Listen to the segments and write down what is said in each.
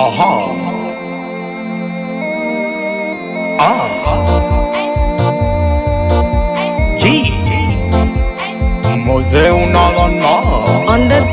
G Mose unalona On the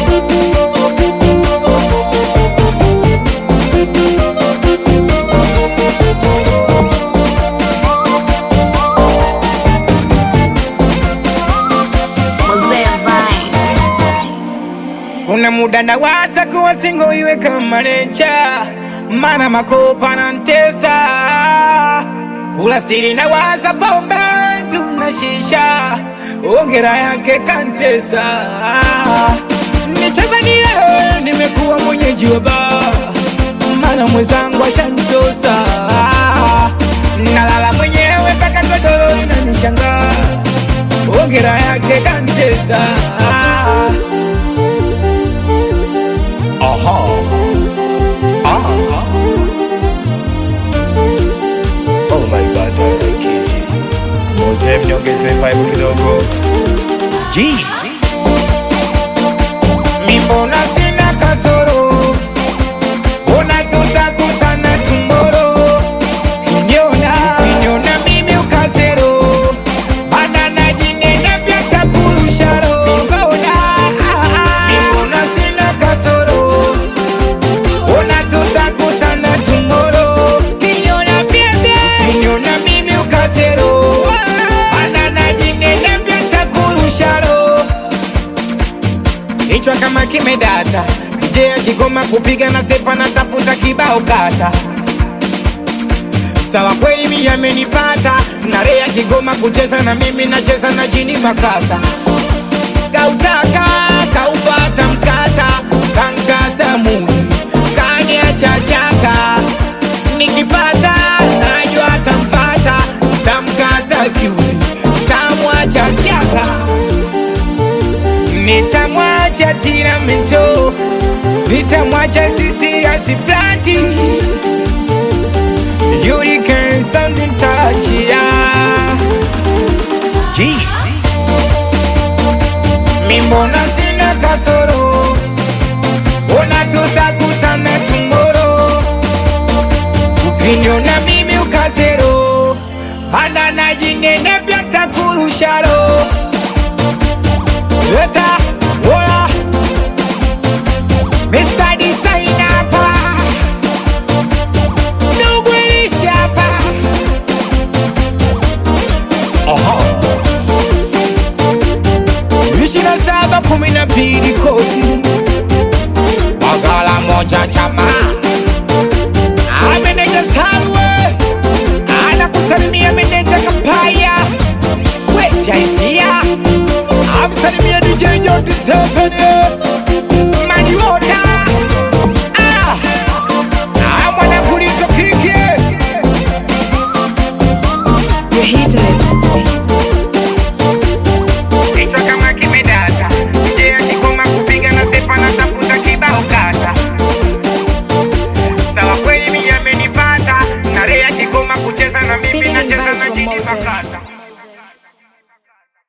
kuna muda nawaza kuwa singo iwe kama necha, mana makopa na ntesa. Kula siri nawaza bombe tunashisha, ongera yake kantesa. Nicheza ni leo nimekuwa mwenyeji wa bar, mana mwezangu ashanitosa. Nalala mwenyewe paka godoro inanishangaa, ongera yake kantesa. Oh my God, I like it. Mose mnyongeze vibe kidogo. G Mbona sina kasoro, mbona tutakutana tomorrow. Kinyona mimi ukazero, bana najinena vya takurusharo. Mbona sina kasoro, mbona tutakutana tomorrow. Kinyona mimi ukazero, bana najinena vya takurusharo. Kichwa kama kimedata, DJ akigoma kupiga na sepa na tafuta kibao kata. Sawa kweli mimi amenipata, na Rea akigoma kucheza na mimi nacheza na jini makata. Kautaka, kaufata mkata, kankata muni, kaniacha chaka. Nikipata, najua atamfata, tamkata kiuni, tamwacha chaka. Nitamwacha tiramento, nitamwacha Sisilia Siplanti. You can something touch ya G Mbona sina kasoro, mbona tutakutana tomorrow. Ukiniona mimi ukazero, bana najinene vya takurusharo. Eta, ola Mr. Designer pa Nugwilisha pa 27-12 koti Magala moja chama Ameneja salwe Ana kusalimia meneja kampaya Weti ya isia Amsalimia DJ Nyoti Sefene